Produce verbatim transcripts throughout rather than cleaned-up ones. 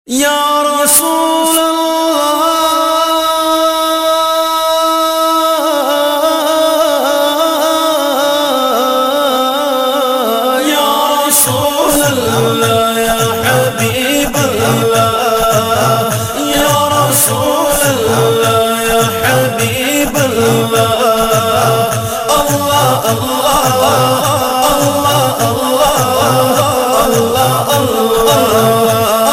یا رسول اللہ یا رسول اللہ یا حبیب اللہ یا رسول اللہ یا حبیب اللہ اللہ اللہ اللہ اللہ اللہ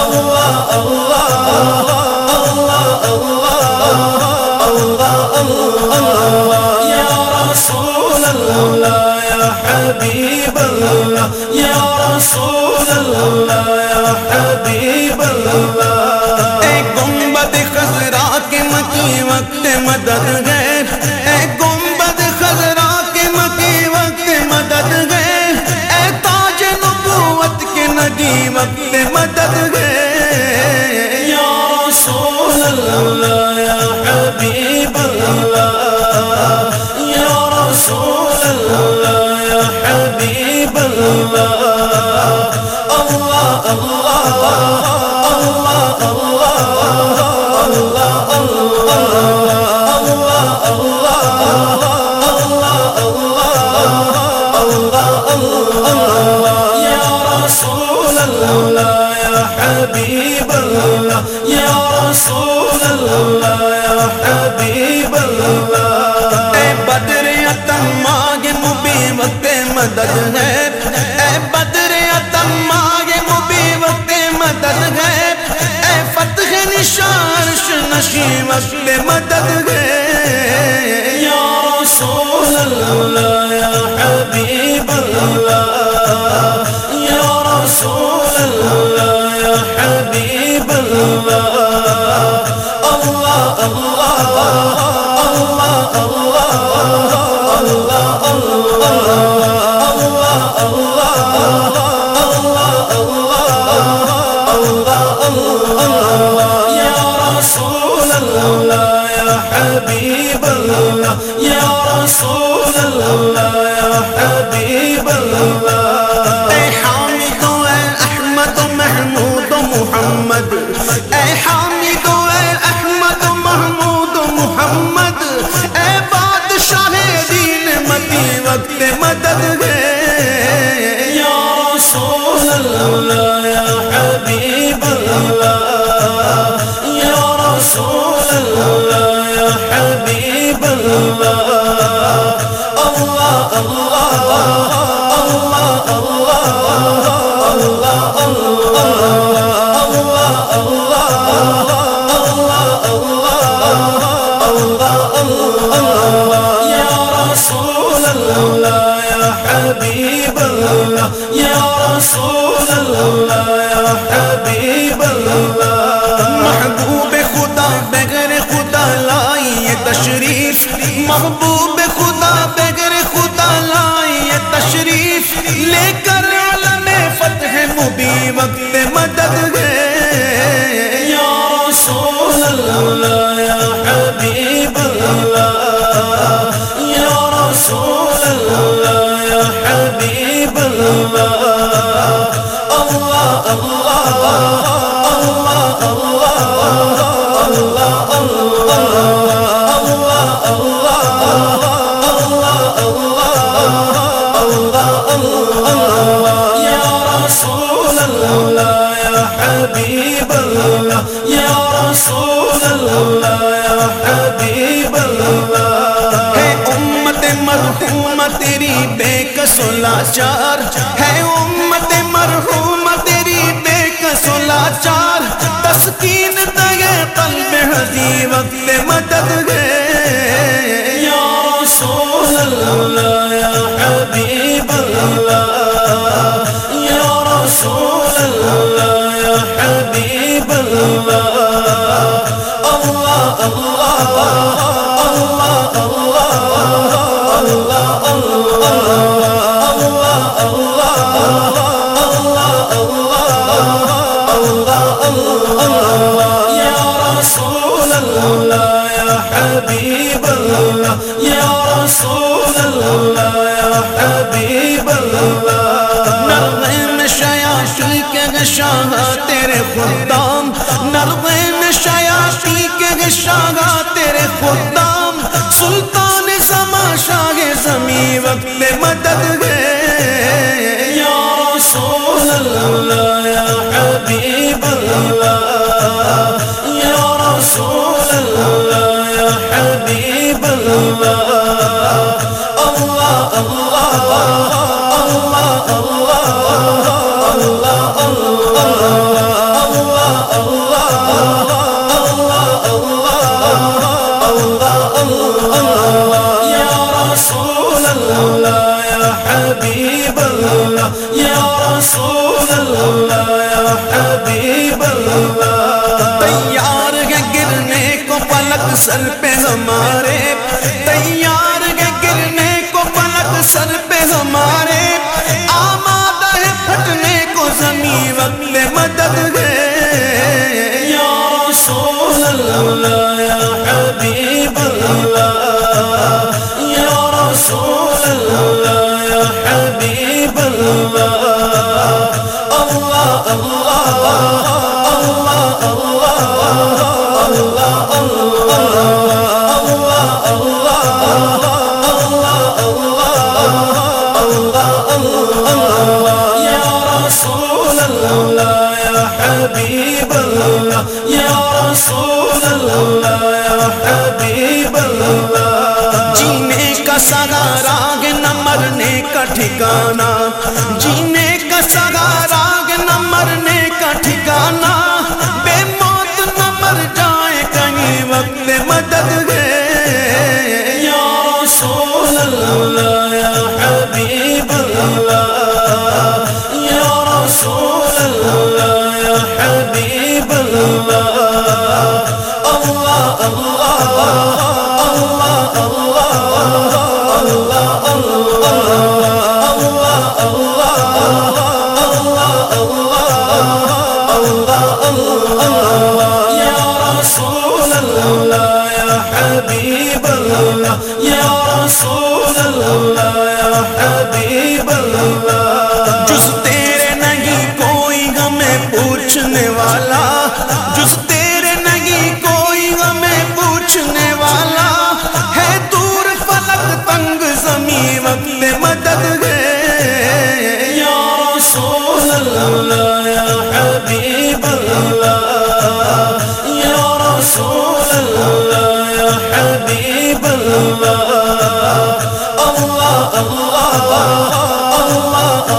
حبیب اللہ یا رسول اللہ یا حبیب اللہ اے گنبد خضرا کے مکی وقت مدد ہے اے گنبد خضرا کے مکی وقت مدد ہے اے تاج نبوت کے نگی وقت مدد ہے یا رسول اللہ یا حبیب اللہ یا رسول اللہ حبیب اللہ اللہ اللہ اللہ اللہ یا رسول اللہ یا حبیب اللہ یا رسول اللہ یا حبیب اللہ اے بدر اتماغ مبی وقت مدد ہے اے بدر اتماغ مبی وقت مدد ہے اے فتح نشان نشی وقت مدد ہے یا رسول اللہ یا حبیب اللہ یا رسول اللہ یا حبیب اللہ اللہ اللہ اللہ حبیب اللہ یا رسول اللہ یا حبیب اللہ اے حامد و اے احمد و محمود و محمد اے حامد و اے احمد و محمود و محمد اے بادشاہ دین مدی وقت مدد ہے یا رسول اللہ یا حبیب اللہ یا رسول اللہ حبیب اللہ اللہ اللہ اللہ اللہ یا رسول اللہ یا حبیب اللہ یا رسول اللہ یا حبیب اللہ محبوب خدا بغیر خدا لائی تشریف محبوب خدا بغیر خدا لائی تشریف لے کر عالم فتح مبی وقت مدد ہے یا رسول اللہ یا حبیب اللہ یا رسول اللہ یا حبیب اللہ اللہ اللہ حبیب اللہ یا رسول اللہ یا حبیب اللہ ہے امت مرحوم تیری بے کس و لاچار ہے امت مرحوم تیری بے کس و لاچار تسکین دے قلب حزی وقت مدد ہے یا رسول اللہ یا حبیب اللہ یا رسول اللہ حبیب اللہ اللہ اللہ اللہ اللہ یا رسول اللہ یا حبیب اللہ یا رسول اللہ یا حبیب اللہ نغمے میں شیاشی کے شاہ تیرے خدام نرغین شیاطی کے شاگا تیرے خدام سلطان زمان شاہ زمین وقت مدد گئے یا رسول اللہ یا حبیب اللہ یا رسول اللہ یا حبیب اللہ اللہ اللہ اللہ اللہ اللہ یا رسول اللہ یا حبیب اللہ یا رسول اللہ یا حبیب اللہ تیار ہے گرنے کو پلک سر پہ ہمارے تیار ہے گرنے کو پلک سر پہ ہمارے آمادہ ہے پھٹنے کو زمین وقت مدد گئے یا رسول اللہ یا حبیب اللہ یا رسول اللہ یا حبیب اللہ اللہ اللہ اللہ یا رسول اللہ یا حبیب اللہ یا رسول اللہ یا حبیب اللہ جینے کا سہارا نہ مرنے کا ٹھکانا جینے کا سہارا نہ مرنے کا ٹھکانا بے موت نہ مر جائے کہیں وقت مدد گئے یا رسول اللہ یا حبیب اللہ یا رسول اللہ یا حبیب اللہ اللہ اللہ یا رسول اللہ یا حبیب اللہ یا رسول اللہ یا حبیب اللہ جز تیرے نہیں کوئی ہمیں پوچھنے والا جز تیرے نہیں کوئی ہمیں پوچھنے والا ہے دور فلک تنگ زمین وقت مدد گئے یا رسول اللہ یا حبیب اللہ یا رسول اللہ یا حبیب اللہ اللہ اللہ اللہ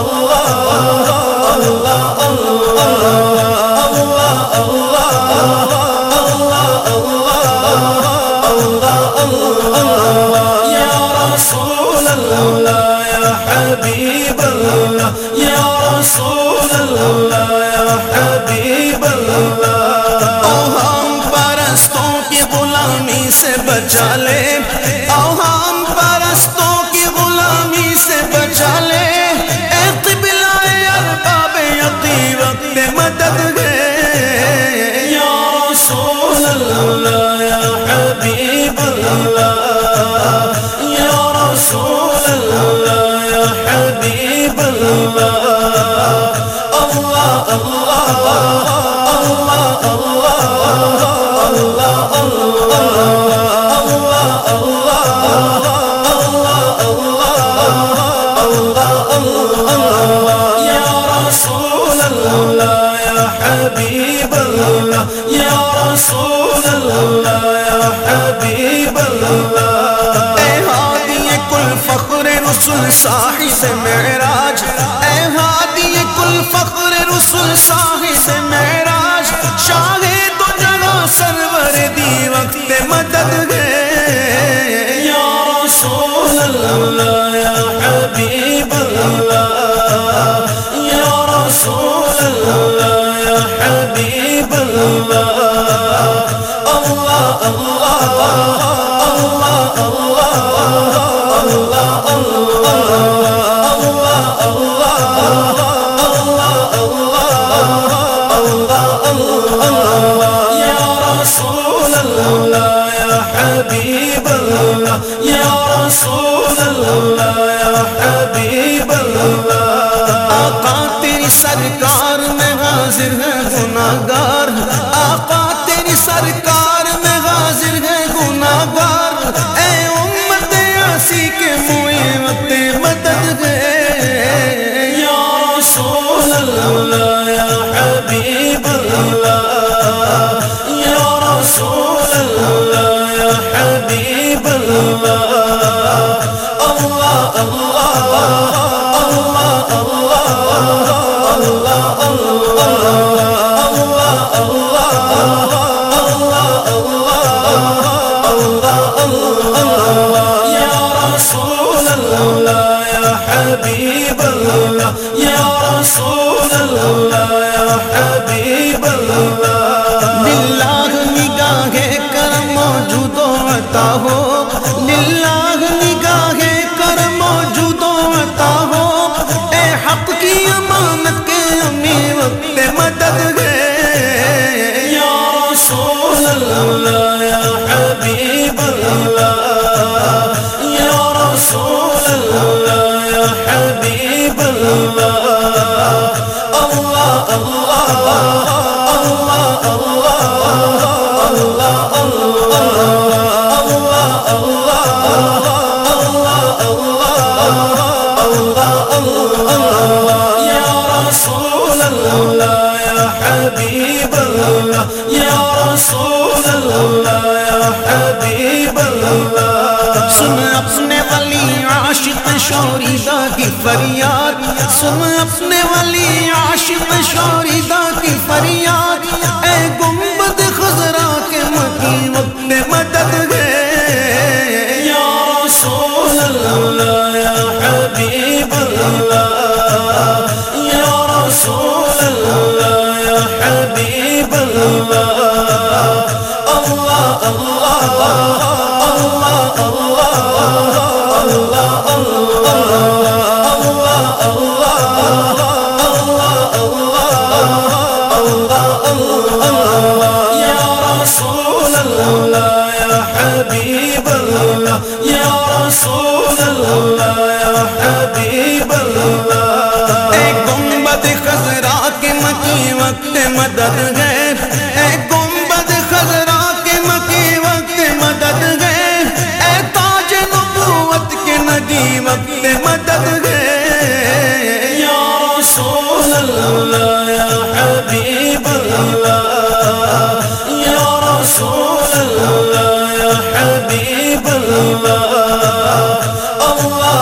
یا رسول اللہ یا حبیب اللہ یا رسول اللہ یا حبیب اللہ اوہام پرستوں کی غلامی سے بچا لے اوہام پرستوں کی غلامی سے بچا لے اے قبلہ ارباب یقین وقت مدد گئے یا رسول اللہ یا حبیب اللہ یا رسول اللہ یا حبیب اللہ اللہ اللہ اللہ یا رسول اللہ یا حبیب اللہ یا رسول اللہ یا حبیب اللہ اے ہادی کل فخر رسول صاحب معراج اے ہادی کل فخر رسول صاحب معراج شاہ دو جگہ سرور دی وقت مدد گئے یا رسول اللہ یا حبیب اللہ یا رسول اللہ یا حبیب اللہ اللہ اللہ اللہ یا رسول اللہ یا حبیب اللہ یا رسول اللہ یا حبیب اللہ آقا تیری سرکار میں حاضر ہے گناہگار آقا الله يا حبيب الله يا رسول الله يا حبيب الله للہ نگاہ کرم موجود و عطا ہو، للہ نگاہ کرم موجود و عطا ہو، اے حق کی امانت کے امیر وقت مدد ہے يا رسول الله يا حبيب الله يا رسول الله يا حبيب الله الله الله الله يا رسول الله يا حبيب الله يا رسول الله يا حبيب الله سن اپنے ولی عاشق شوریدہ کی فریاد، سن اپنے ولی عاشق شوریدہ کی فریاد، اے گنبد خضرا کے مکی وقت مدد ہے يا رسول الله يا حبيب الله يا رسول الله يا حبيب الله الله الله الله يا رسول الله يا حبيب الله يا رسول الله يا حبيب الله اے گنبد خضرا کے مکی وقت مدد ہے، اے گنبد خضرا کے مکی وقت مدد ہے، اے تاج نبوت کے ندی وقت مدد ہے يا رسول الله يا حبيب الله يا رسول الله يا حبيب الله الله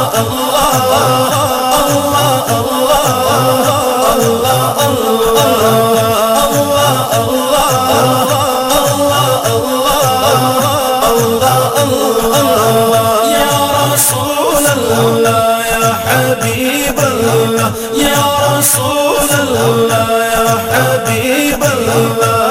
يا رسول الله يا حبيب الله يا رسول الله يا حبيب الله